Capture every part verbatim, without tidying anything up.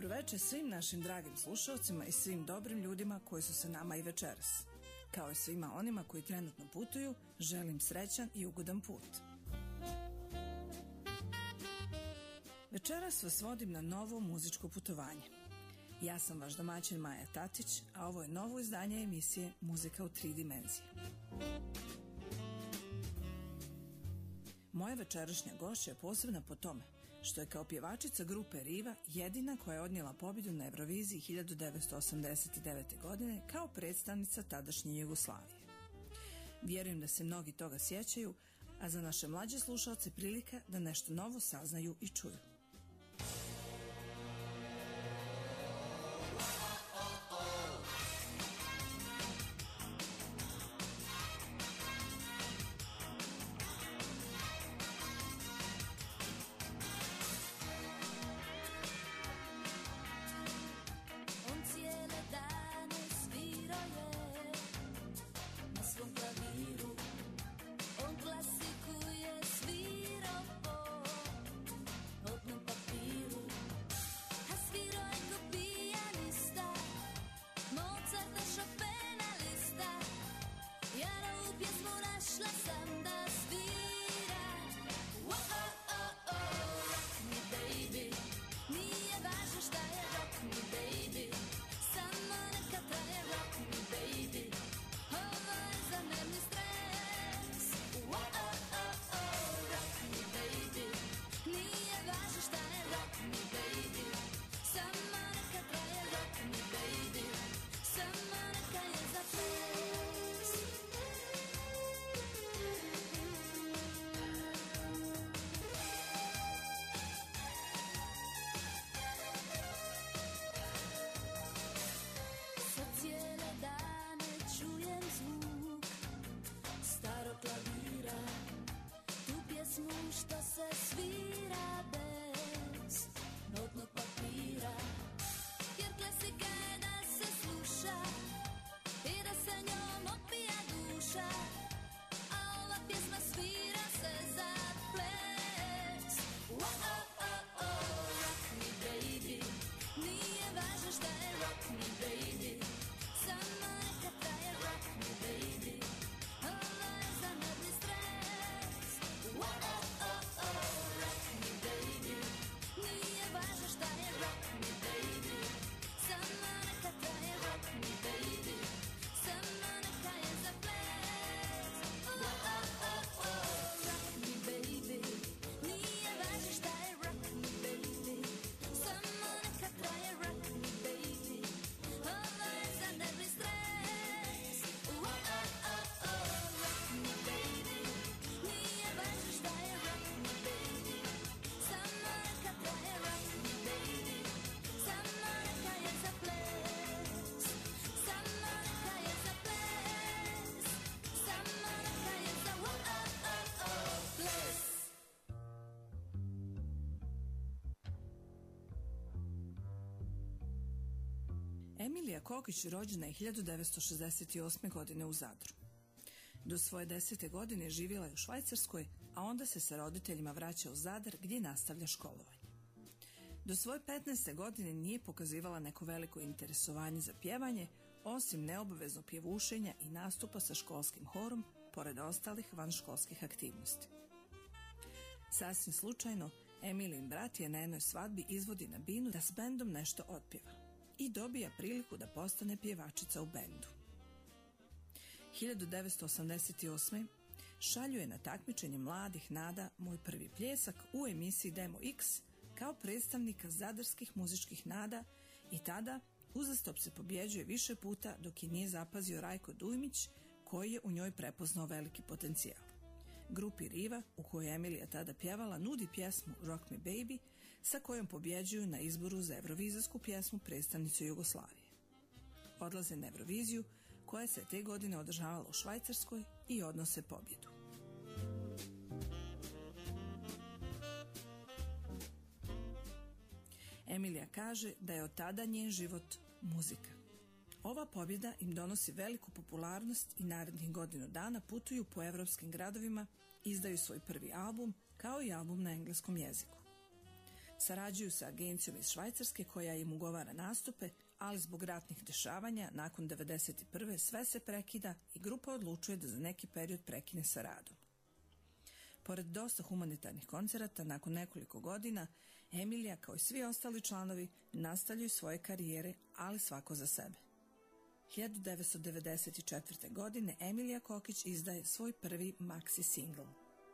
Dobroveče svim našim dragim slušalcima i svim dobrim ljudima koji su sa nama i večeras. Kao i svima onima koji trenutno putuju, želim srećan i ugodan put. Večeras vas vodim na novo muzičko putovanje. Ja sam vaš domaćin Maja Tatić, a ovo je novo izdanje emisije Muzika u tri dimenzije. Moja večerašnja gošća je posebna po tome što je kao pjevačica grupe Riva jedina koja je odnijela pobjedu na Euroviziji hiljadu devetsto osamdeset devete. godine kao predstavnica tadašnje Jugoslavije. Vjerujem da se mnogi toga sjećaju, a za naše mlađe slušalce prilika da nešto novo saznaju i čuju. Emilija Kokić rođena je hiljadu devetsto šezdeset osme. godine u Zadru. Do svoje desete godine živjela je u Švajcarskoj, a onda se sa roditeljima vraća u Zadar gdje nastavlja školovanje. Do svoje petnaeste. godine nije pokazivala neko veliko interesovanje za pjevanje, osim neobaveznog pjevušenja i nastupa sa školskim horom, pored ostalih vanškolskih aktivnosti. Sasvim slučajno, Emilijin brat je na jednoj svadbi izvodi na binu da s bendom nešto otpjeva i dobija priliku da postane pjevačica u bendu. hiljadu devetsto osamdeset osme. šalju je na takmičenje mladih nada Moj prvi pljesak u emisiji Demo X kao predstavnika zadarskih muzičkih nada i tada uzastop se pobjeđuje više puta dok je nije zapazio Rajko Dujmić koji je u njoj prepoznao veliki potencijal. Grupi Riva, u kojoj je Emilija tada pjevala, nudi pjesmu Rock Me Baby sa kojom pobjeđuju na izboru za eurovizijsku pjesmu predstavnicu Jugoslavije. Odlaze na Euroviziju koja se te godine održavala u Švajcarskoj i odnose pobjedu. Emilija kaže da je od tada njen život muzika. Ova pobjeda im donosi veliku popularnost i narednih godinu dana putuju po evropskim gradovima, izdaju svoj prvi album kao i album na engleskom jeziku. Sarađuju sa agencijom iz Švajcarske koja im ugovara nastupe, ali zbog ratnih dešavanja nakon devedeset prve sve se prekida i grupa odlučuje da za neki period prekine sa radom. Pored dosta humanitarnih koncerata, nakon nekoliko godina, Emilija kao i svi ostali članovi nastavljaju svoje karijere, ali svako za sebe. hiljadu devetsto devedeset četvrte. godine Emilija Kokić izdaje svoj prvi maxi singl.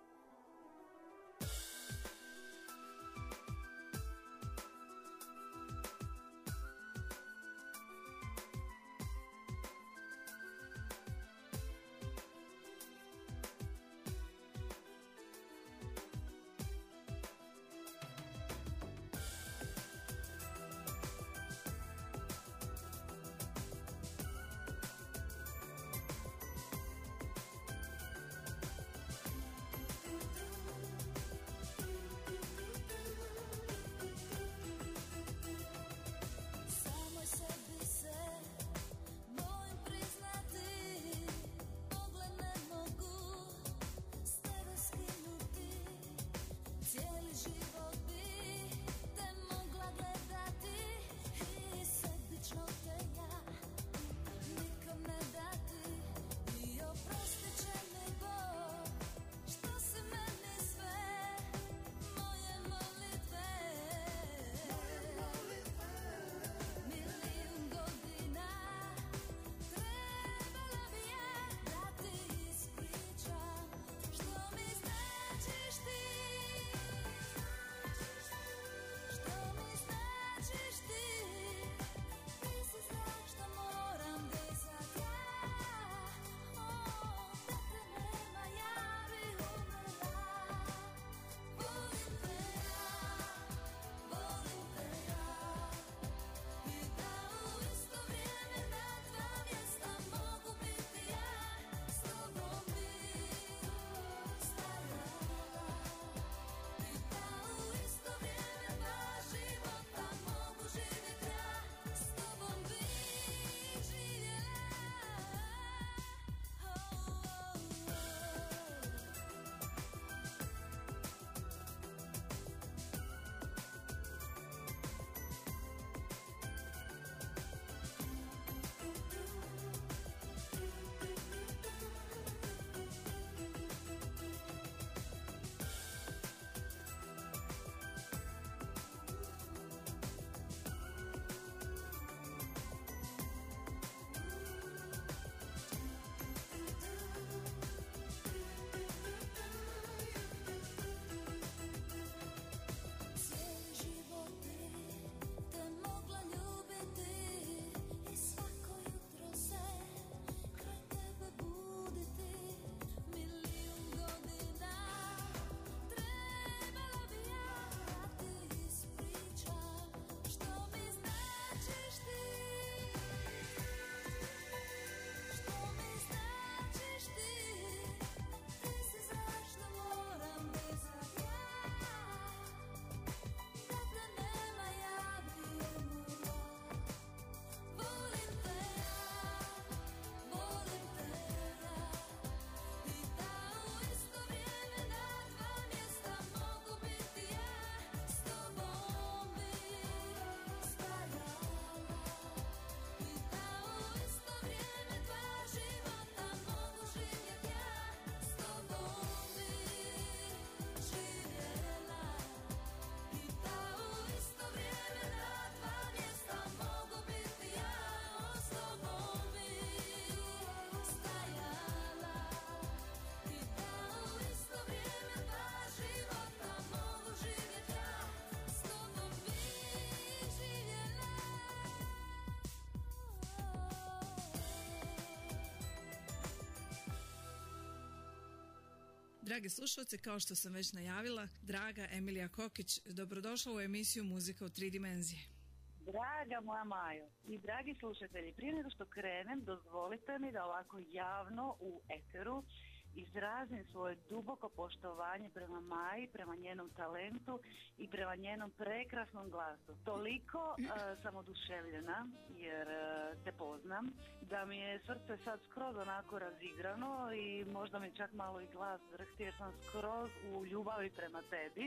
Dragi slušalci, kao što sam već najavila, draga Emilija Kokić, dobrodošla u emisiju Muzika u tri dimenzije. Draga moja Majo i dragi slušatelji, prije nego što krenem, dozvolite mi da ovako javno u eteru izrazim svoje duboko poštovanje prema Maji, prema njenom talentu i prema njenom prekrasnom glasu. Toliko uh, sam oduševljena jer uh, te poznam, da mi je srce sad skroz onako razigrano i možda mi čak malo i glas drhti jer sam skroz u ljubavi prema tebi.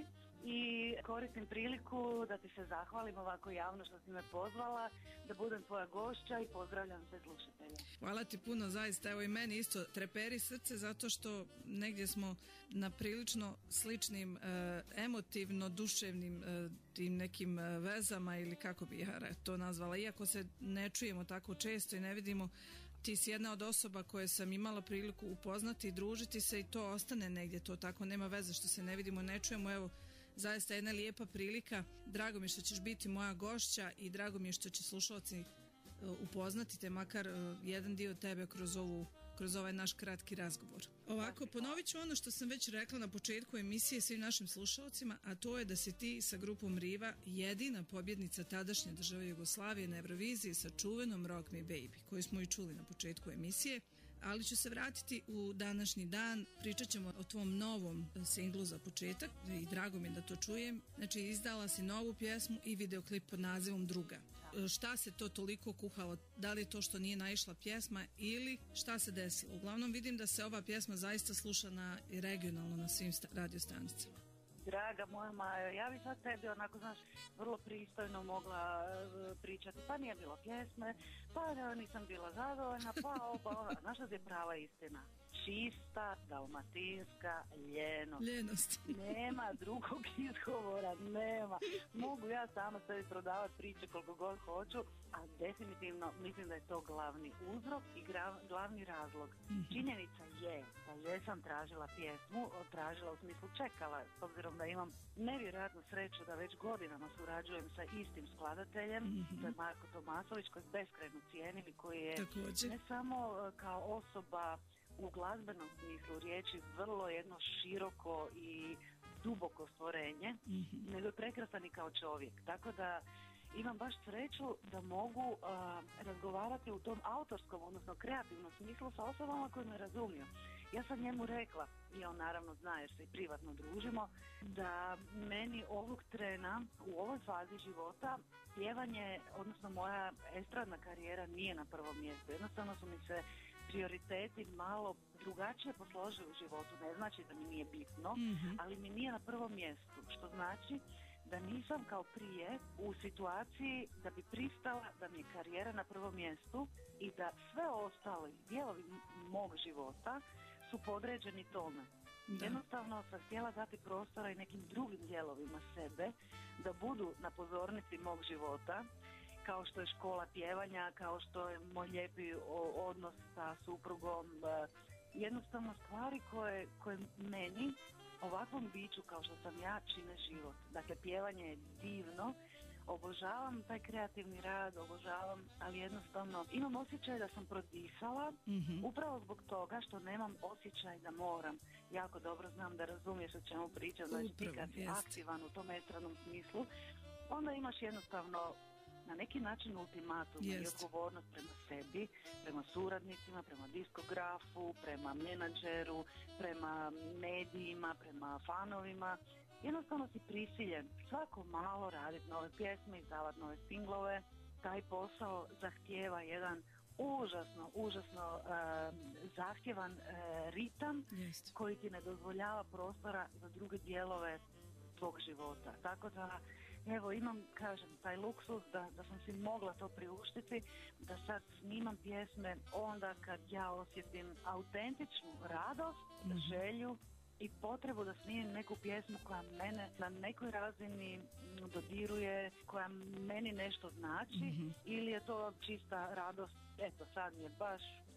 i koristim priliku da ti se zahvalim ovako javno što si me pozvala, da budem tvoja gošća i pozdravljam sve slušatelje. Hvala ti puno, zaista. Evo i meni isto treperi srce zato što negdje smo na prilično sličnim e, emotivno duševnim e, tim nekim e, vezama ili kako bi ja to nazvala. Iako se ne čujemo tako često i ne vidimo, ti si jedna od osoba koje sam imala priliku upoznati i družiti se i to ostane negdje, to tako nema veze što se ne vidimo, ne čujemo. Evo, zaista jedna lijepa prilika. Drago mi je što ćeš biti moja gošća i drago mi je što će slušalci upoznati te makar jedan dio tebe kroz ovu kroz ovaj naš kratki razgovor. Ovako, ponovit ću ono što sam već rekla na početku emisije svim našim slušalcima, a to je da si ti sa grupom Riva jedina pobjednica tadašnje države Jugoslavije na Euroviziji sa čuvenom Rock Me Baby, koju smo i čuli na početku emisije. Ali ću se vratiti u današnji dan, pričat ćemo o tvom novom singlu za početak i drago mi je da to čujem. Znači, izdala si novu pjesmu i videoklip pod nazivom Druga. Šta se to toliko kuhalo? Da li je to što nije naišla pjesma ili šta se desilo? Uglavnom vidim da se ova pjesma zaista sluša na regionalno na svim radiostanicama. Draga moja Majo, ja bi sad tebi onako, znaš, vrlo pristojno mogla uh, pričati, pa nije bilo pjesme, pa ne, nisam bila zadovoljna, pa oba, ona, znaš što je prava istina? Čista, dalmatinska ljenost. Ljenost. Nema drugog izgovora, nema. Mogu ja sama sebi prodavati priče koliko god hoću, a definitivno mislim da je to glavni uzrok i gra, glavni razlog. Mm-hmm. Činjenica je da jesam tražila pjesmu, tražila u smislu čekala, s obzirom da imam nevjerojatnu sreću da već godinama surađujem sa istim skladateljem, mm-hmm. to je Marko Tomasović, koji beskrajno cijenim i koji je Također. ne samo kao osoba u glazbenom smislu riječi vrlo jedno široko i duboko stvorenje, mm-hmm. nego je prekrasan i kao čovjek. Tako da imam baš sreću da mogu uh, razgovarati u tom autorskom, odnosno kreativnom smislu sa osobama koje me razumiju. Ja sam njemu rekla, i on naravno zna jer se i privatno družimo, da meni ovog trena u ovoj fazi života pjevanje, odnosno moja estradna karijera nije na prvom mjestu. Jednostavno su mi se prioriteti malo drugačije posložili u životu. Ne znači da mi nije bitno, mm-hmm. ali mi nije na prvom mjestu, što znači da nisam kao prije u situaciji da bi pristala da mi je karijera na prvom mjestu i da sve ostali dijelovi mog života su podređeni tome. Da. Jednostavno sam htjela dati prostora i nekim drugim dijelovima sebe da budu na pozornici mog života, kao što je škola pjevanja, kao što je moj lijepi odnos sa suprugom, jednostavno stvari koje, koje meni, ovakvom biću kao što sam ja, čine život. Dakle, pjevanje je divno, obožavam taj kreativni rad, obožavam, ali jednostavno imam osjećaj da sam prodisala, mm-hmm. upravo zbog toga što nemam osjećaj da moram. Jako dobro znam da razumiješ o čemu pričam, znači ti kad si aktivan u tom estradnom smislu, onda imaš jednostavno na neki način ultimatum yes. i odgovornost prema sebi, prema suradnicima, prema diskografu, prema menadžeru, prema medijima, prema fanovima. Jednostavno si prisiljen svako malo raditi nove pjesme, izdavati nove singlove. Taj posao zahtijeva jedan užasno, užasno uh, zahtjevan uh, ritam yes. koji ti ne dozvoljava prostora za druge dijelove tvog života. Tako da evo, imam, kažem, taj luksuz da, da sam si mogla to priuštiti, da sad snimam pjesme onda kad ja osjetim autentičnu radost, mm-hmm. želju i potrebu da snimim neku pjesmu koja mene na nekoj razini dodiruje, koja meni nešto znači, mm-hmm. ili je to čista radost, eto sad mi je baš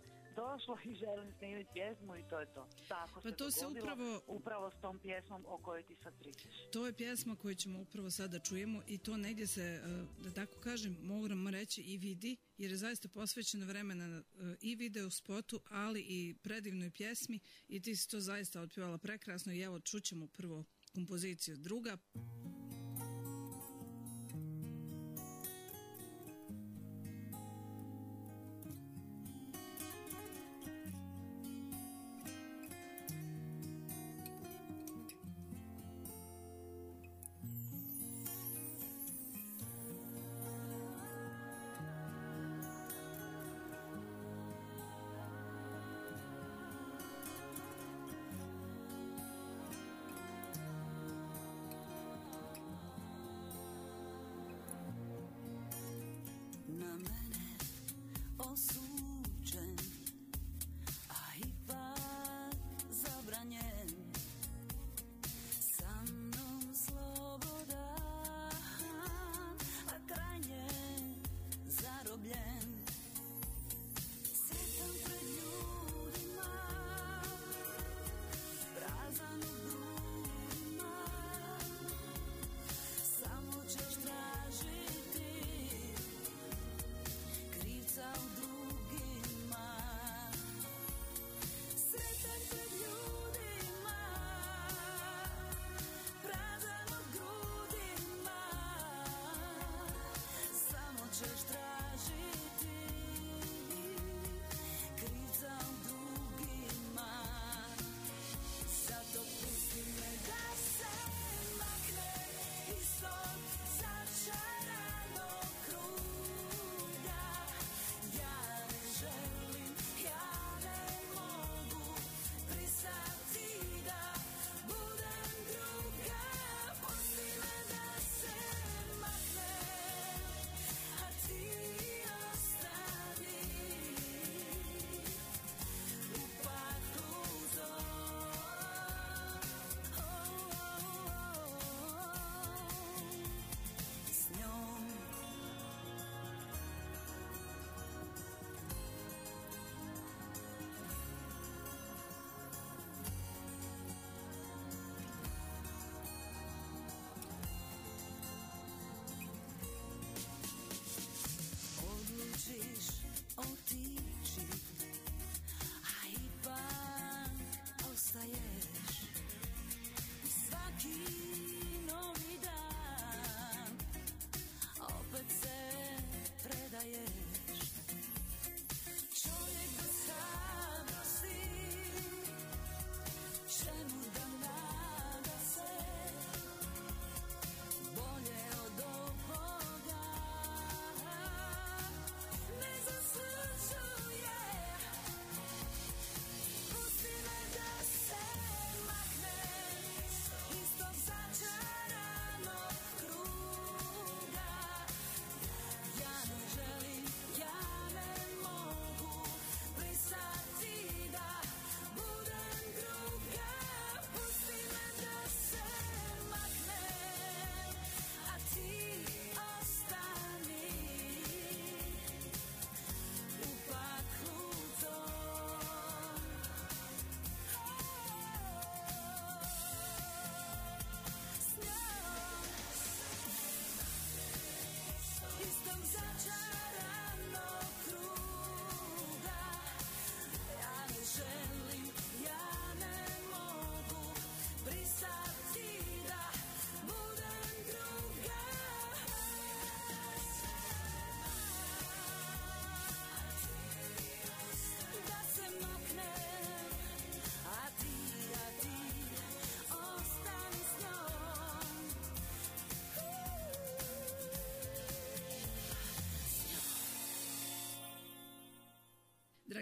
došlo i želim snimiti pjesmu i to je to. Tako pa se to se upravo, upravo s tom pjesmom o kojoj ti sad pričaš. To je pjesma koju ćemo upravo sada čujemo i to negdje se, da tako kažem, moramo reći i vidi, jer je zaista posvećeno vremena i video spotu, ali i predivnoj pjesmi i ti si to zaista otpjevala prekrasno i evo čućemo prvo kompoziciju Druga.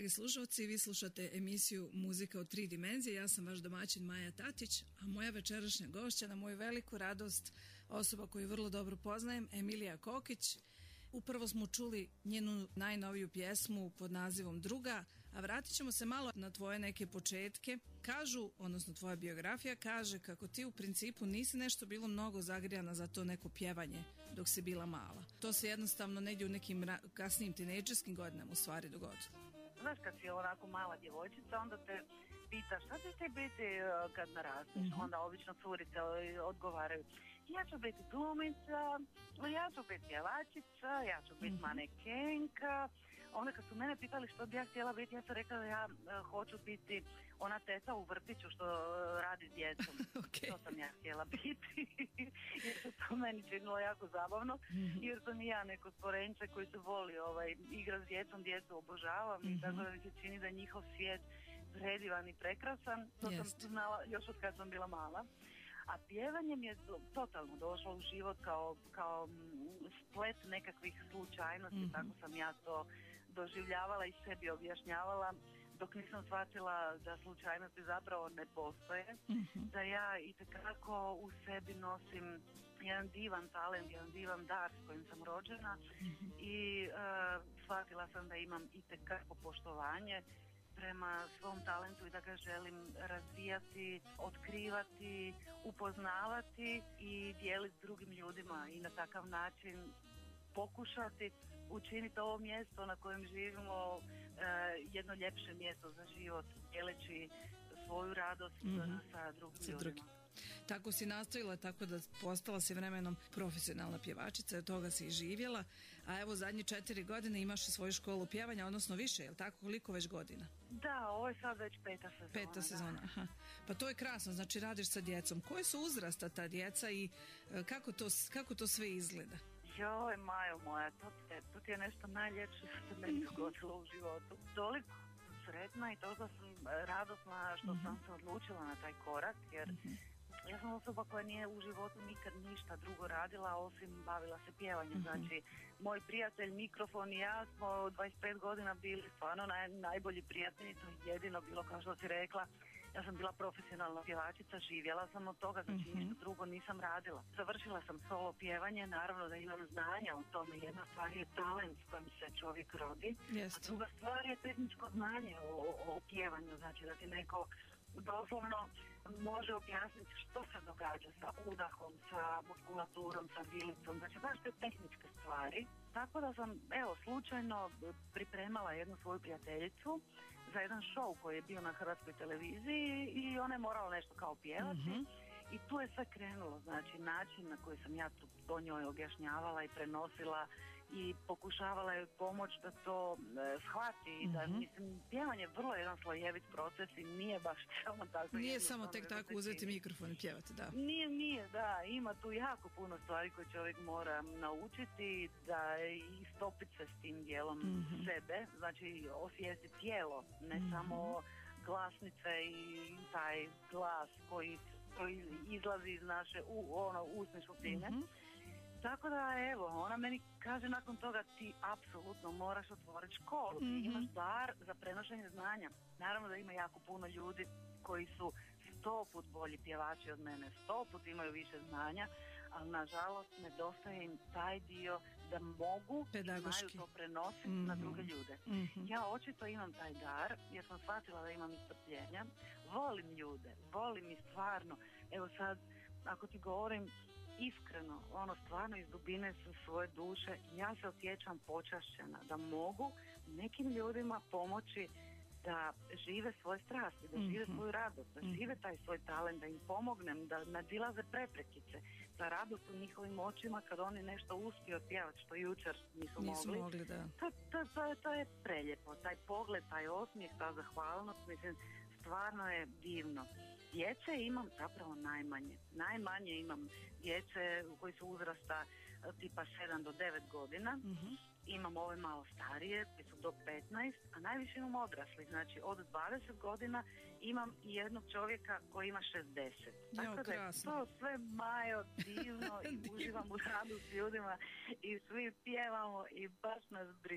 Dragi slušalci, vi slušate emisiju Muzika u tri dimenzije. Ja sam vaš domaćin Maja Tatić, a moja večerašnja gošća, na moju veliku radost, osoba koju vrlo dobro poznajem, Emilija Kokić. Upravo smo čuli njenu najnoviju pjesmu pod nazivom Druga, a vratit ćemo se malo na tvoje neke početke. Kažu, odnosno tvoja biografija kaže kako ti u principu nisi nešto bilo mnogo zagrijana za to neko pjevanje dok si bila mala. To se jednostavno negdje u nekim ra- kasnijim tinejdžerskim godinama u stvari dogodilo. Znaš, kad si onako mala djevojčica, onda te pitaš šta ćeš ti biti uh, kad narasteš. Mm-hmm. Onda obično curice uh, odgovaraju, ja ću biti glumica, ja ću biti pjevačica, ja ću biti mm-hmm. manekenka. Onda kad su mene pitali što bi ja htjela biti, ja sam rekla da ja uh, hoću biti ona teta u vrtiću što uh, radi s djecom. Okay. To sam ja htjela biti. Jer se to meni činilo jako zabavno. Mm-hmm. Jer sam i ja neko stvorenče koji se voli ovaj, igra s djecom, djecu obožavam. Mm-hmm. I tako da mi se čini da je njihov svijet predivan i prekrasan. To Jest. sam znala još od kad sam bila mala. A pjevanje mi je totalno došlo u život kao, kao splet nekakvih slučajnosti. Mm-hmm. Tako sam ja to doživljavala i sebi objašnjavala dok nisam shvatila da slučajnosti zapravo ne postoje, mm-hmm. da ja itekako u sebi nosim jedan divan talent, jedan divan dar s kojim sam rođena, mm-hmm. i uh, shvatila sam da imam itekako poštovanje prema svom talentu i da ga želim razvijati, otkrivati, upoznavati i dijeliti s drugim ljudima i na takav način pokušati učiniti ovo mjesto na kojem živimo e, jedno ljepše mjesto za život, dijeleći svoju radost mm-hmm. sa drugim sa ljudima. Drugi. Tako si nastavila, tako da postala si vremenom profesionalna pjevačica, od toga si i živjela, a evo zadnje četiri godine imaš i svoju školu pjevanja, odnosno više, je li tako? Koliko već godina? Da, ovo je sad već peta sezona. Peta sezona, aha. Pa to je krasno, znači radiš sa djecom. Koje su uzrasta ta djeca i kako to, kako to sve izgleda? Joj, Majo moja, to, te, to ti je nešto najljepše što se meni dogodilo u životu. Toliko sam sretna i toliko sam radosna što mm-hmm. sam se odlučila na taj korak, jer mm-hmm. ja sam osoba koja nije u životu nikad ništa drugo radila osim bavila se pjevanjem. Mm-hmm. Znači, moj prijatelj, mikrofon i ja smo dvadeset pet godina bili stvarno naj, najbolji prijatelji, to je jedino bilo, kao što si rekla. Ja sam bila profesionalna pjevačica, živjela sam od toga, znači mm-hmm. ništa drugo nisam radila. Završila sam solo pjevanje, naravno da imam znanja o tome. Jedna stvar je talent s kojim se čovjek rodi, Jest. a druga stvar je tehničko znanje o, o, o pjevanju, znači da ti neko doslovno može objasniti što se događa sa udahom, sa muskulaturom, sa vilicom, znači baš te tehničke stvari. Tako da sam, evo, slučajno pripremala jednu svoju prijateljicu za jedan show koji je bio na hrvatskoj televiziji i ona je morala nešto kao pjevati. Mm-hmm. I tu je sve krenulo, znači način na koji sam ja to, to njoj objašnjavala i prenosila i pokušavala je pomoć da to e, shvati i da, mm-hmm. mislim, pjevanje je vrlo jedan slojevit proces i nije baš samo tako. Nije samo tek tako uzeti mikrofon i pjevati, da. Nije, nije, da, ima tu jako puno stvari koje čovjek mora naučiti, da istopiti se s tim dijelom mm-hmm. sebe, znači osvijestiti tijelo, ne mm-hmm. samo glasnice i taj glas koji, koji izlazi iz naše u, ono, usne šupljine. Mm-hmm. Tako da, evo, ona meni kaže nakon toga ti apsolutno moraš otvoriti školu, mm-hmm. ti imaš dar za prenošenje znanja. Naravno da ima jako puno ljudi koji su sto put bolji pjevači od mene, sto put imaju više znanja, ali nažalost nedostaje im taj dio da mogu pedagoški. I znaju to prenositi mm-hmm. na druge ljude. Mm-hmm. Ja očito imam taj dar jer sam shvatila da imam istrpljenja, volim ljude, volim i stvarno. Evo sad, ako ti govorim iskreno, ono stvarno iz dubine svoje duše, ja se osjećam počašćena da mogu nekim ljudima pomoći da žive svoje strasti, da žive svoju radost, da žive taj svoj talent, da im pomognem, da nadilaze preprekice, da radost u njihovim očima kad oni nešto uspiju pjevati što jučer nisu, nisu mogli. mogli da. To, to, to, to je preljepo, taj pogled, taj osmijeh, ta zahvalnost, mislim, stvarno je divno. Djece imam zapravo najmanje. Najmanje imam djece koji su uzrasta tipa sedam do devet godina. Mm-hmm. Imam ove malo starije koji su do petnaest, a najviše imam odraslih. Znači od dvadeset godina imam i jednog čovjeka koji ima šezdeset. Tako da je to sve, Majo, divno i uživam u radu s ljudima i svi pjevamo i baš nas briga.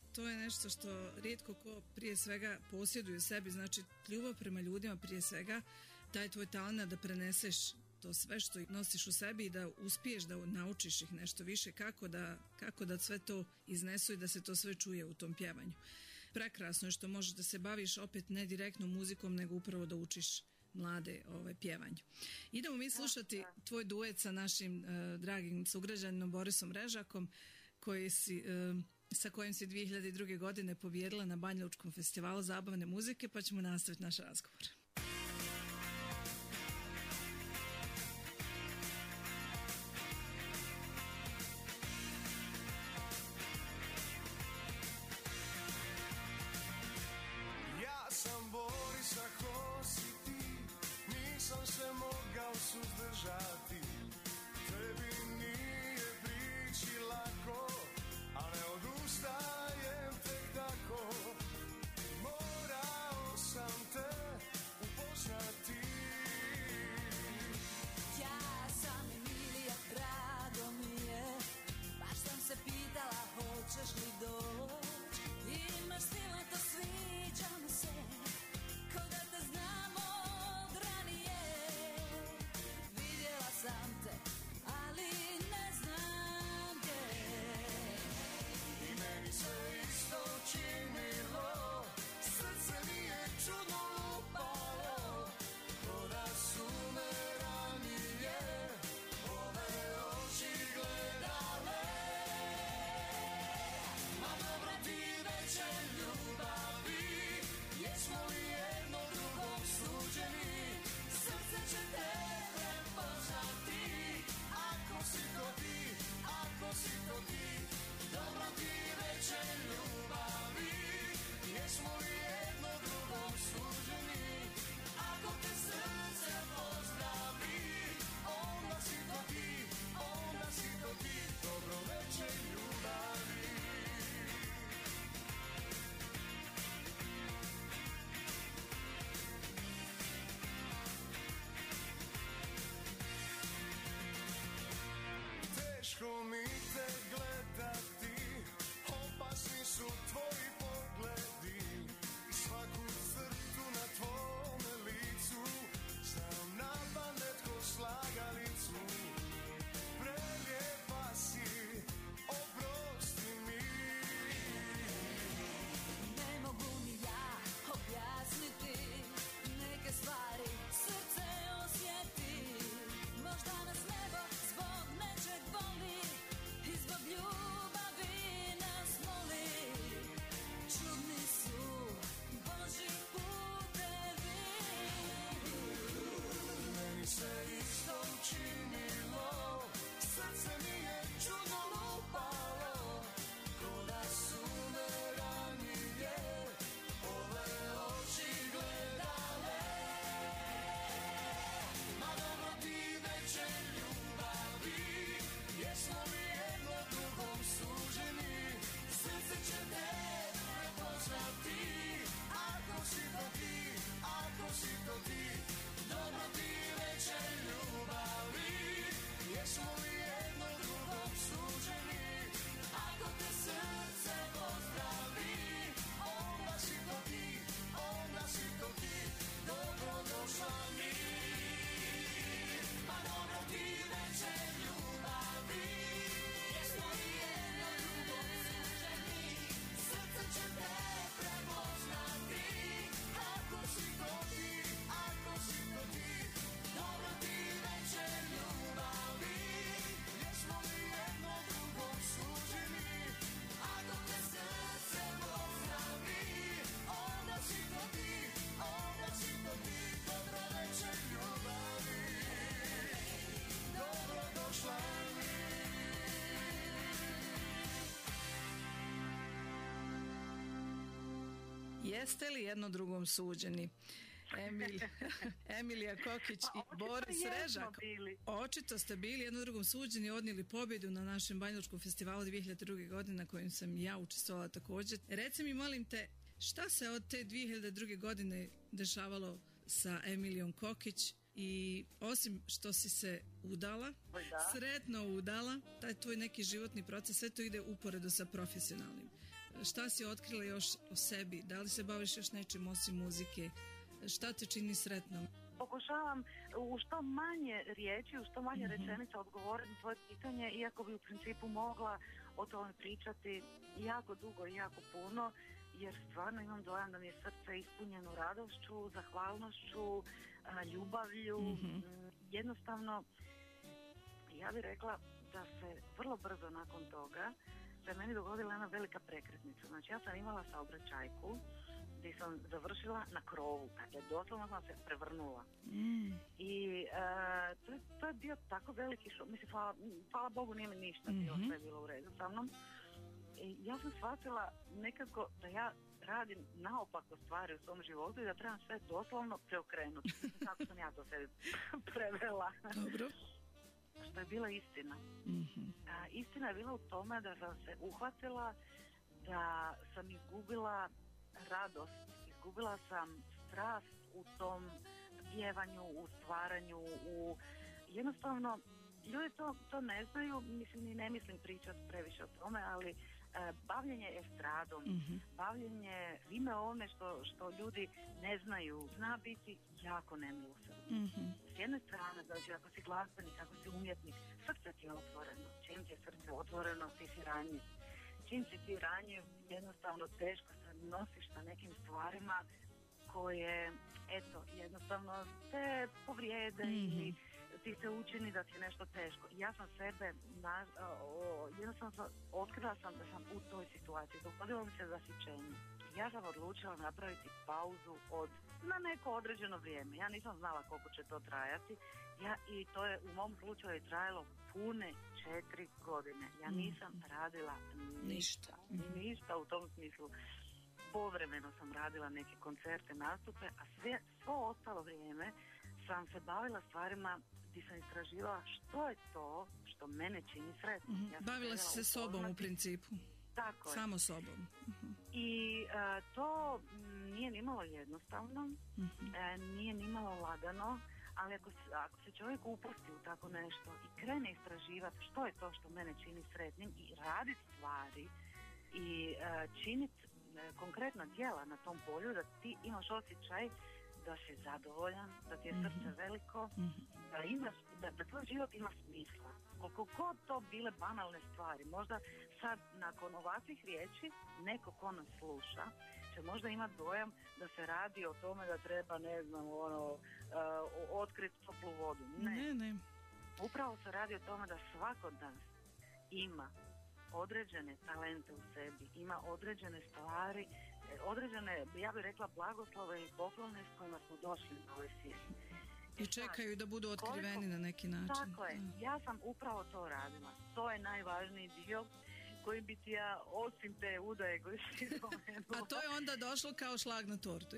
to je nešto što rijetko ko prije svega posjeduje u sebi, znači ljubav prema ljudima prije svega, taj tvoj talent da preneseš to sve što nosiš u sebi i da uspiješ da naučiš ih nešto više kako da, kako da sve to iznesu i da se to sve čuje u tom pjevanju. Prekrasno je što možeš da se baviš opet ne direktno muzikom, nego upravo da učiš mlade ovaj, pjevanju. Idemo mi slušati tvoj duet sa našim uh, dragim sugrađaninom Borisom Režakom, koji si, uh, sa kojim si dvije hiljade druge. godine pobijedila na Banjalučkom festivalu zabavne muzike, pa ćemo nastaviti naš razgovor. Suzdržati, tebi nije prići lako, a ne odustajem tek tako. Morao sam te upoznati. Ja sam Emilija, drago mi je, baš sam se pitala hoćeš li doć. Imaš stilan, to sviđa mi se, ko da te znamo od ranije. Sam te, ali ne znam gdje. I meni se isto činilo, srce mi je čudno lupalo, ko da su me ranije ove oči gledale. Ma dobro ti veće ljubavi, jesmo li jedno drugom suđeni, srce će te ako si to ti, ako si to ti, dobro ti veće ljubavi, jesmo li jedno drugom suđeni, ako te srce pozdravi, onda si to ti, onda si to ti, dobro veće ljubavi. Teško mi te gledati, opasni su tvoji pogledi, i svaku crtu na tvome licu znam na pamet ko slagalicu. Prelijepa si, oprosti mi. Ne mogu ni ja objasniti neke stvari, srce osjeti, možda nas nebo zbog nečeg voli i zbog ljubavi nas moli. Čudni su Božji putevi. Meni se isto učinilo, srce mi je čudno lupalo, ko da su me ranije ove oči gledale. Ma dobro ti veće ljubavi, jesmo li jedno drugom suđeni, srce će te prepoznati, ako si to ti, ako si to ti, dobro ti veće ljubavi, jesmo li jedno drugom suđeni, ako te srce pozdravi, onda si to ti, onda si to ti, dobro došla mi. Ma dobro ti veće ljubavi, jesmo li jedno drugom suđeni, srce će te prepoznati, ako si to ti, ako si to ti, dobro ti veće ljubavi, jesmo li jedno drugom suđeni, ako te srce pozdravi, onda si to ti, onda si to ti, dobro veće ljubavi, dobro došla mi. Jeste li jedno drugom suđeni? Emil, Emilija Kokić i Boris Režak. Očito ste bili jedno drugom suđeni, odnijeli pobjedu na našem Banjalučkom festivalu dvije hiljade druge. godine na kojem sam ja učestvovala također. Reci mi, molim te, šta se od te dvije hiljade druge. godine dešavalo sa Emilijom Kokić? I osim što si se udala, da. sretno udala, taj tvoj neki životni proces, sve to ide uporedo sa profesionalnim. šta si otkrila još o sebi? Da li se baviš još nečim osim muzike? Šta te čini sretnom? Pokušavam u što manje riječi, u što manje mm-hmm. rečenica odgovoriti na tvoje pitanje, iako bi u principu mogla o tome pričati jako dugo i jako puno, jer stvarno imam dojam da mi je srce ispunjeno radošću, zahvalnošću, ljubavlju. Mm-hmm. Jednostavno, ja bih rekla da se vrlo brzo nakon toga se meni dogodila jedna velika prekretnica. Znači, ja sam imala saobraćajku gdje sam završila na krovu, dakle doslovno sam se prevrnula. Mm. I uh, to, je, to je bio tako veliki šok, mislim, hvala, hvala Bogu nije mi ništa bilo, mm-hmm. sve je bilo u redu sa mnom. I ja sam shvatila nekako da ja radim naopako stvari u svom životu i da trebam sve doslovno preokrenuti. Tako sam ja to sebi prevela. Dobro. Što je bila istina. Mm-hmm. A, istina je bila u tome da sam se uhvatila, da sam izgubila radost, izgubila sam strast u tom pjevanju, u stvaranju, u jednostavno ljudi to, to ne znaju, mislim ni ne mislim pričati previše o tome, ali e, bavljenje estradom, mm-hmm. bavljenje svime ovome što, što ljudi ne znaju, zna biti jako nemilosrdno. Mm-hmm. S jedne strane, znači ako si glazbenik, ako si umjetnik, srce ti je otvoreno, čim ti je srce otvoreno, ti si ranjiv. Čim si ti ranjiv, jednostavno teško se nosiš sa nekim stvarima koje, eto, jednostavno te povrijede mm-hmm. ili ti se učini da ti je nešto teško. Ja sam sebe, na, o, jednostavno sam, otkrila sam da sam u toj situaciji. Dogodilo mi se zasićenje. Ja sam odlučila napraviti pauzu od na neko određeno vrijeme. Ja nisam znala koliko će to trajati. Ja, i to je u mom slučaju trajalo pune četiri godine. Ja nisam radila ništa. Mm-hmm. Ništa u tom smislu. Povremeno sam radila neke koncerte, nastupe, a sve, svo ostalo vrijeme sam se bavila stvarima gdje sam istraživala što je to što mene čini sretnom. Mm-hmm. Ja bavila si se sobom u principu. Tako je. Samo sobom. Mm-hmm. I uh, to m, nije nimalo jednostavno, mm-hmm. e, nije nimalo lagano, ali ako se, ako se čovjek upusti u tako nešto i krene istraživati što je to što mene čini sretnim i raditi stvari i uh, činiti uh, konkretna djela na tom polju, da ti imaš osjećaj da si zadovoljan, da ti je srce mm-hmm. veliko, mm-hmm. da, imaš, da, da tvoj život ima smisla. Koliko god to bile banalne stvari, možda sad nakon ovakvih riječi neko ko nas sluša će možda imati dojam da se radi o tome da treba, ne znam, ono, uh, otkriti toplu vodu. Ne. ne, ne. Upravo se radi o tome da svako od nas ima određene talente u sebi, ima određene stvari, određene, ja bih rekla, blagoslove i poklone s kojima smo došli na ovaj svijet. I čekaju da budu otkriveni koliko, na neki način. Tako je, ja sam upravo to radila. To je najvažniji dio koji bi ti ja, osim te udaje koji si spomenula. A to je onda došlo kao šlag na tortu.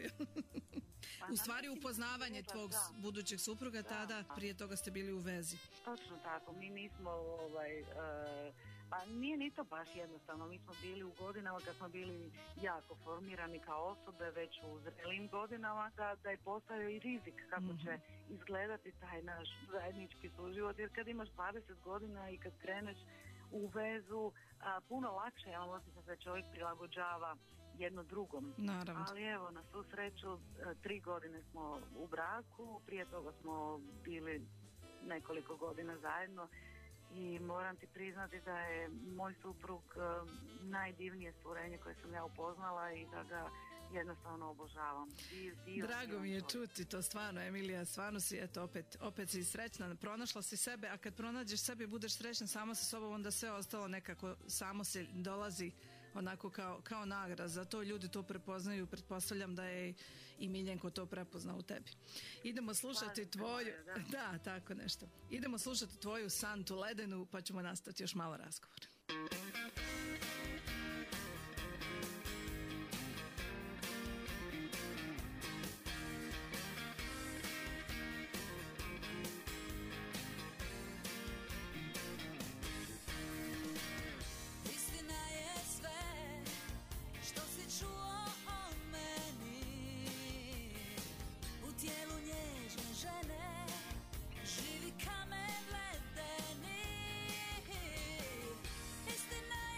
Pa, u stvari upoznavanje tvog da. budućeg supruga, da. tada prije toga ste bili u vezi. Točno tako, mi nismo ovaj... Uh, Pa nije ni to baš jednostavno, mi smo bili u godinama kad smo bili jako formirani kao osobe, već u zrelim godinama, da, da je postao i rizik kako mm-hmm. će izgledati taj naš zajednički suživot, jer kad imaš dvadeset godina i kad kreneš u vezu, a, puno lakše, ja mislim da se čovjek prilagođava jedno drugom. Naravno. Ali evo, na svu sreću, tri godine smo u braku, prije toga smo bili nekoliko godina zajedno. I moram ti priznati da je moj suprug uh, najdivnije stvorenje koje sam ja upoznala i da ga jednostavno obožavam. Div, div, Drago mi je čuti to stvarno, Emilija, stvarno si, eto, opet, opet si srećna, pronašla si sebe, a kad pronađeš sebe i budeš srećna sama sa sobom, onda sve ostalo nekako samo se dolazi onako kao, kao nagrada. Zato ljudi to prepoznaju, pretpostavljam da je i Miljenko to prepoznao u tebi. Idemo slušati pa, tvoju... Da. da, tako nešto. Idemo slušati tvoju Santu ledenu, pa ćemo nastaviti još malo razgovor. Živi kamen ledeni, istina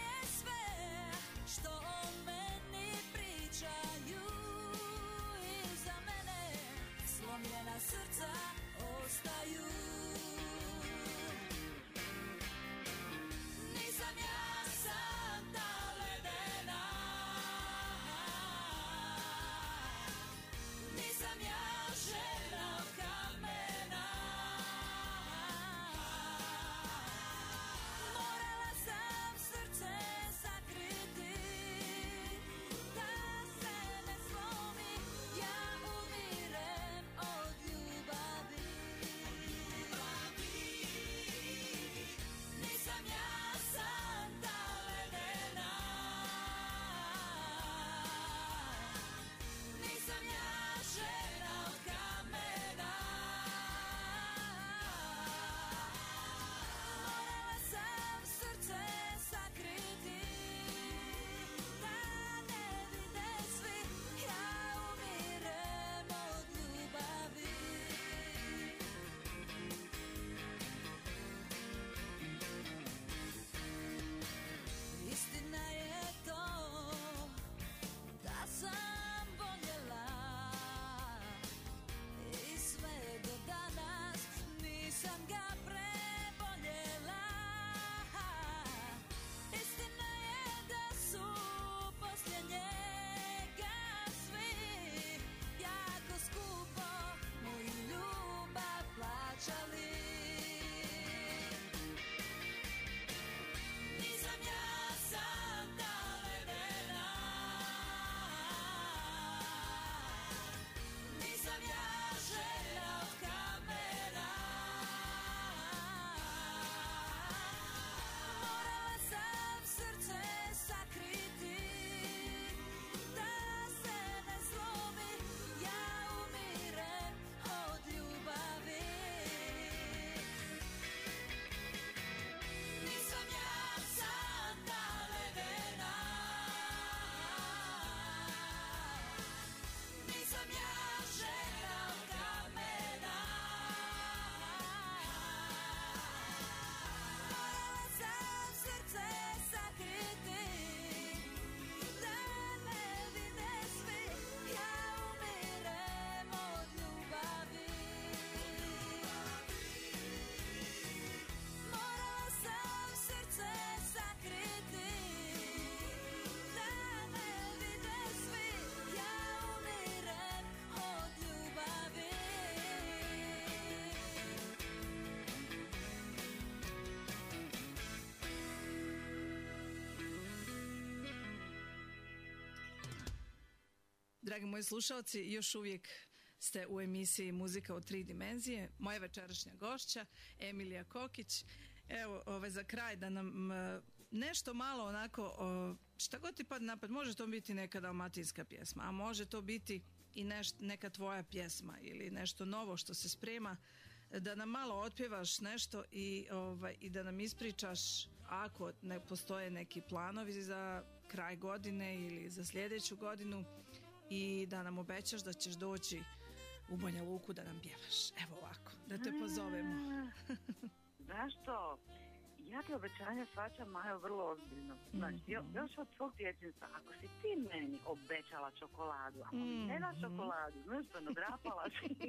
Dragi moji slušalci, još uvijek ste u emisiji Muzika u tri dimenzije. Moja večerašnja gošća, Emilija Kokić. Evo, ovaj, za kraj da nam m, nešto malo onako, o, šta god ti padne napad, može to biti neka dalmatinska pjesma, a može to biti i neš, neka tvoja pjesma ili nešto novo što se sprema, da nam malo otpjevaš nešto i, ovaj, i da nam ispričaš ako ne postoje neki planovi za kraj godine ili za sljedeću godinu i da nam obećaš da ćeš doći u Banja Luku da nam pjevaš. Evo ovako, da te pozovemo. Znaš što? Ja ti obećanja shvaćam, Majo, vrlo ozbiljno. Znači, mm-hmm. još od svog djetinjstva, ako si ti meni obećala čokoladu, ako mi mm-hmm. ne na čokoladu, znaš što, nadrapala si.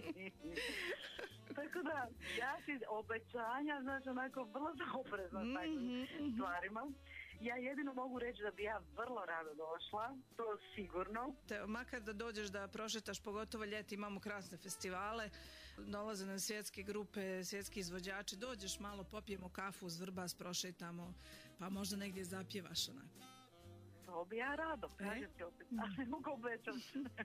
Tako da, ja ti obećanja, znaš, onako vrlo oprezna s takvim mm-hmm. stvarima. Ja jedino mogu reći da bi ja vrlo rado došla, to sigurno. Te, makar da dođeš da prošetaš, pogotovo ljeti, imamo krasne festivale, dolaze nam svjetske grupe, svjetski izvođači, dođeš malo, popijemo kafu uz Vrbas, prošetamo, pa možda negdje zapjevaš onako. To bi ja rado, kažem ti opet, ali ne mogu obećati.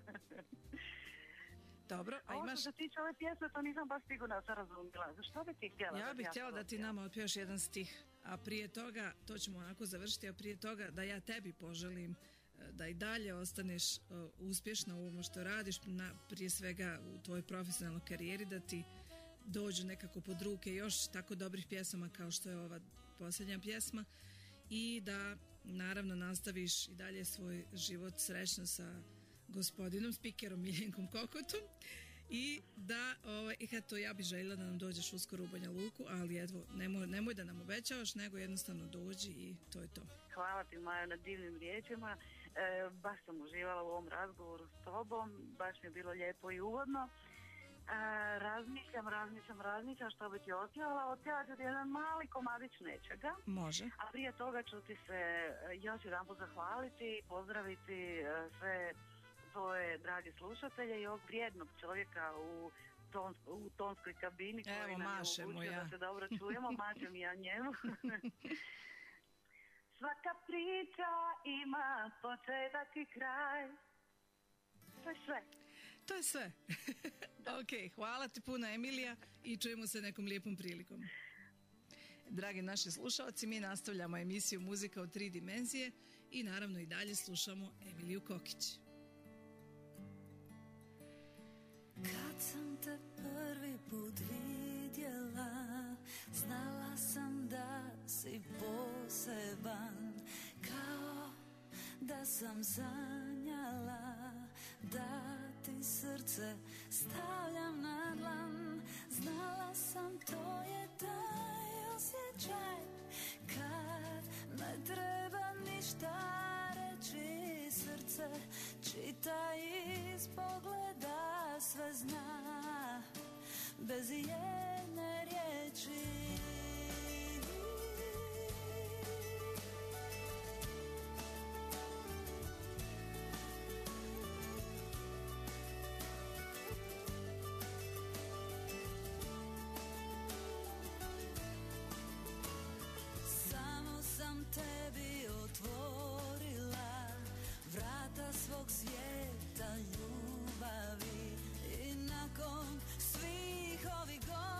Dobro, a imaš... Ovo što se tiče ove pjesme, to nisam baš sigurna da sam razumila. Što bi ti htjela? Ja bih htjela da ti nama otpjevaš jedan stih, a prije toga, to ćemo onako završiti, a prije toga da ja tebi poželim da i dalje ostaneš uh, uspješna u ovom što radiš, na, prije svega u tvojoj profesionalnoj karijeri, da ti dođu nekako pod ruke još tako dobrih pjesama kao što je ova posljednja pjesma i da naravno nastaviš i dalje svoj život srećno sa gospodinom, spikerom Miljenkom Kokotom i da, ovaj, i eto, ja bih željela da nam dođeš uskoro u Banja Luku, ali evo, nemoj, nemoj da nam obećavaš, nego jednostavno dođi i to je to. Hvala ti, Majo, na divnim riječima. E, baš sam uživala u ovom razgovoru s tobom, baš mi je bilo lijepo i uvodno. E, razmišljam, razmišljam, razmišljam što bi ti otpjevala. Otpjevat ću ti jedan mali komadić nečega. Može. A prije toga ću ti se još jedan put zahvaliti, pozdraviti sve tvoje drage slušatelje i ovog vrijednog čovjeka u, ton, u tonskoj kabini koji Evo, nam je omogućio ja. da se dobro čujemo. Mašem ja njemu. Svaka priča ima početak i kraj. To je sve. To je sve. Ok, hvala ti puno, Emilija, i čujemo se nekom lijepom prilikom. Dragi naši slušalci, mi nastavljamo emisiju Muzika u tri dimenzije i naravno i dalje slušamo Emiliju Kokić. Kad sam te prvi put vidjela, znala sam da si poseban, kao da sam sanjala, da ti srce stavljam na dlan. Znala sam to je taj osjećaj, kad ne treba ništa reći, srce čita iz pogleda, sve zna bez jedne riječi. Samo sam tebi otvorila vrata svog svijeta ljubavi i nakon svih ovih godina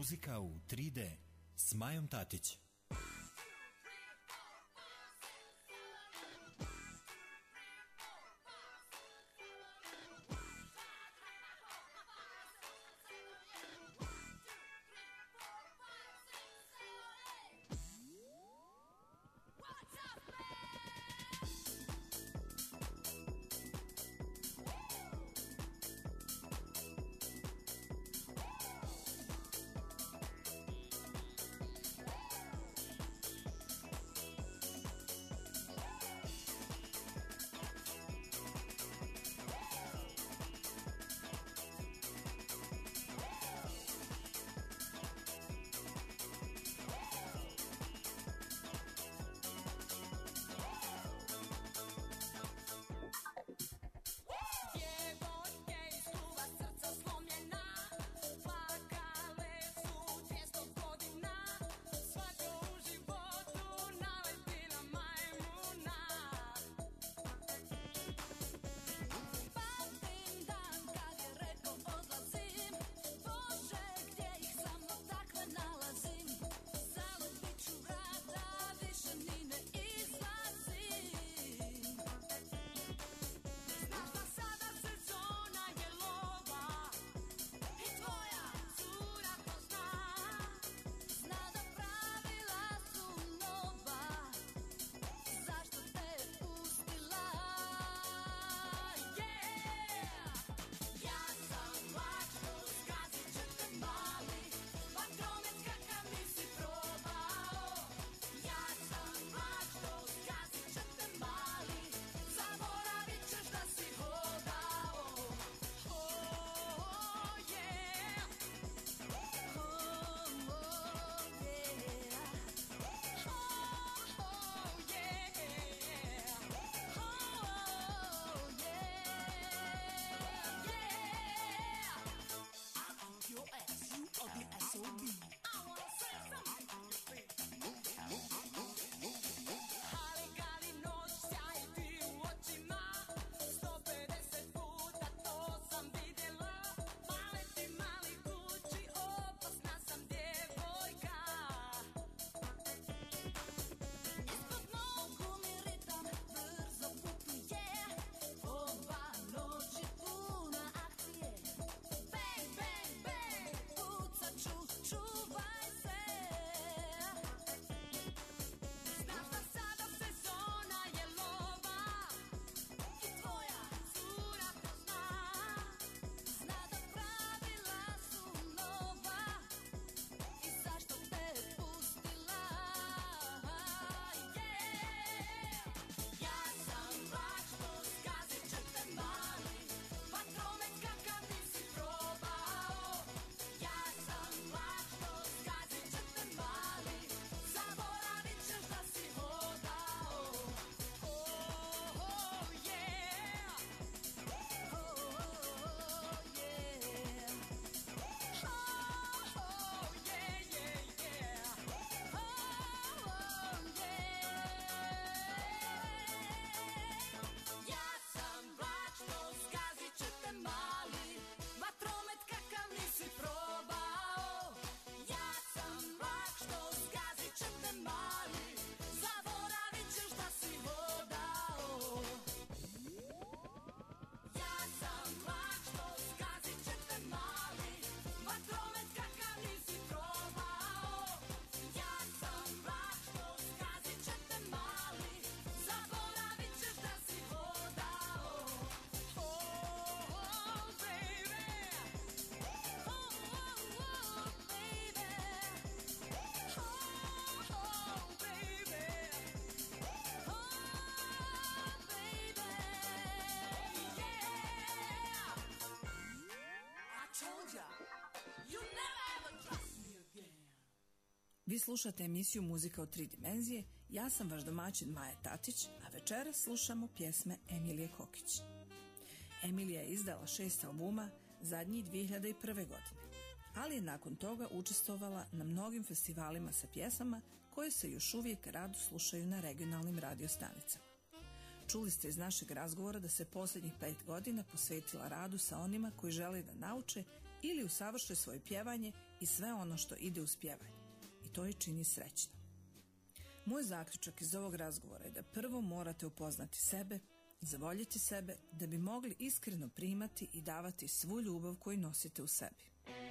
Muzika u tri de s Majom Tatić. Vi slušate emisiju Muzika u tri dimenzije, ja sam vaš domaćin Maja Tatić, a večeras slušamo pjesme Emilije Kokić. Emilija je izdala šest albuma, zadnji dvije hiljade prve. godine, ali je nakon toga učestvovala na mnogim festivalima sa pjesama koje se još uvijek rado slušaju na regionalnim radiostanicama. Čuli ste iz našeg razgovora da se posljednjih pet godina posvetila radu sa onima koji žele da nauče ili usavrše svoje pjevanje i sve ono što ide uz pjevanje. I to je čini srećno. Moj zaključak iz ovog razgovora je da prvo morate upoznati sebe, zavoljeti sebe, da bi mogli iskreno primati i davati svu ljubav koju nosite u sebi.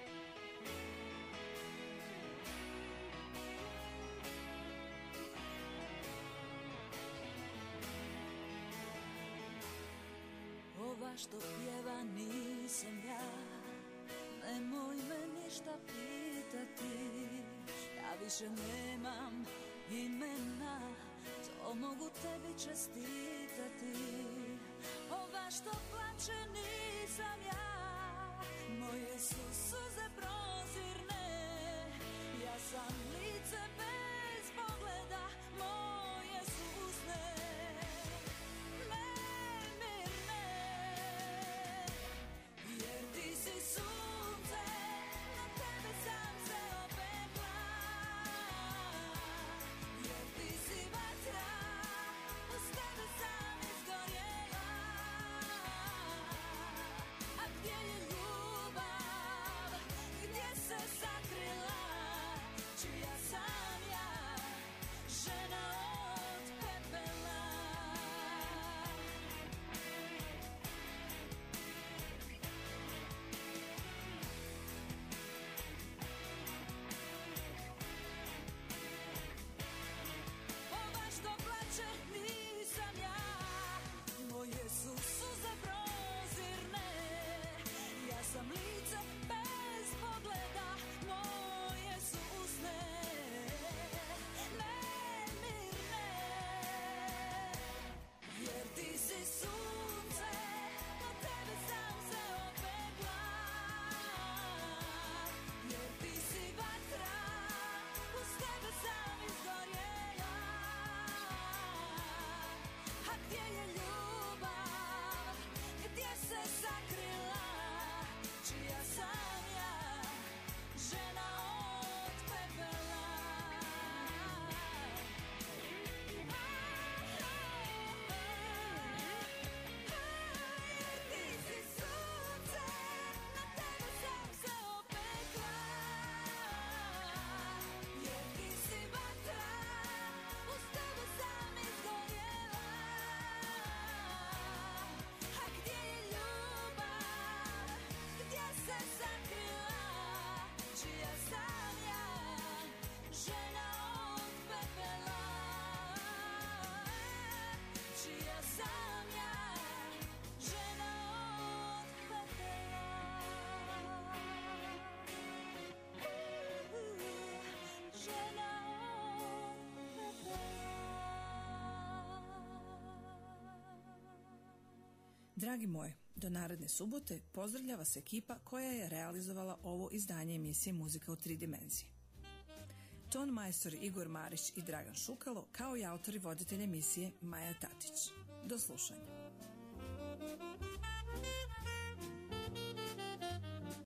Ova što pjeva nisam ja, nemoj me ništa pitati, ja više nemam imena, to mogu tebi čestitati. Ova što plače nisam ja, moje su suze prozirne, ja sam lice bez pogleda, moje su usne nemirne, jer ti si sunce, na tebe sam se opekla, jer ti si vatra, uz tebe sam izgorjela. A gdje je ljubav, gdje se sakrila, čija sam ja, žena od pepela. Ova što plače nisam ja, moje su suze prozirne, ja sam lice bez pogleda, moje su usne nemirne, jer ti si sunce, na tebe sam se opekla, jer ti si vatra, uz tebe sam izgorjela. A gdje je ljubav, gdje se sakrila, čija sam ja, žena od pepela. Jer ti si sunce, na tebe sam se opekla, jer ti si vatra, uz tebe sam izgorjela. A gdje je ljubav, gdje se sakrila, čija sam ja, žena od pepela, čija sam ja, žena od pepela, žena od pepela. Dragi moji, do naredne subote pozdravlja vas ekipa koja je realizovala ovo izdanje emisije Muzika u tri dimenzije. Ton majstori Igor Marić i Dragan Šukalo, kao i autor i voditelj emisije Maja Tatić. Do slušanja.